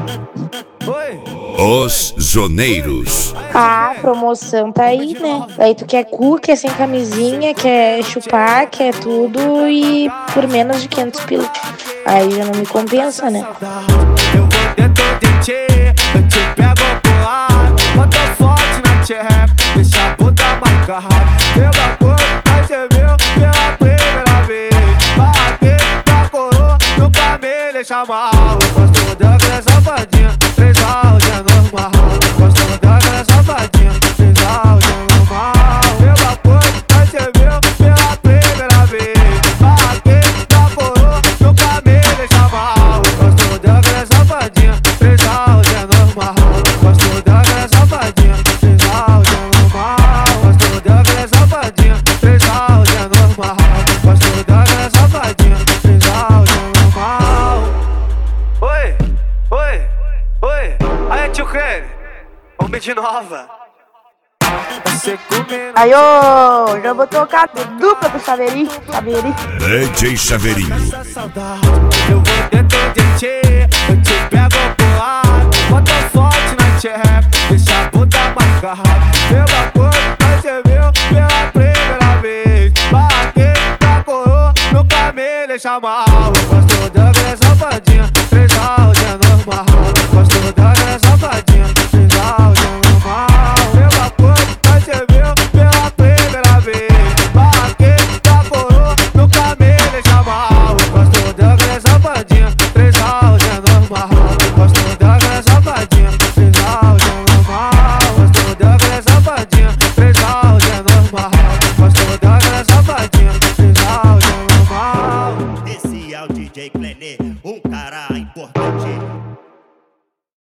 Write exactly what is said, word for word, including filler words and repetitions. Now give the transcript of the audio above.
Os zoneiros. Ah, a promoção tá aí, né? Daí tu quer cu, quer sem camisinha, quer chupar, quer tudo e por menos de quinhentos pila. Aí já não me compensa, né? Eu vou dentro de ti, eu te pego pro lado. Bota forte na tcheca, deixa a puta marcada. Pela cor, mas você viu pela primeira vez. Bater na coroa, nunca me deixa mal. Gosto daquela safadinha, três áudios é normal. Gosto daquela safadinha, três áudios é normal. Pela cor, mas você viu pela primeira vez. Bater na coroa, nunca me deixa mal. Gosto daquela safadinha, três áudios é normal. Gosto daquela safadinha, três áudios é normal. Gosto daquela safadinha, três áudios é normal. Gosto daquela safadinha, três áudios é normal. Oi, oi, oi, aí tio Creme, homem de nova. Você comendo. Aí, ô, já vou tocar dupla pro Chaveirinho. Chaveirinho. D J Chaveirinho. Essa saudade, eu vou dentro de ti, eu te pego pro lado. Bota forte na tcheca, deixa a bunda marcada. Pela cor, mas você viu pela primeira vez. Bater na coroa, nunca me deixa mal.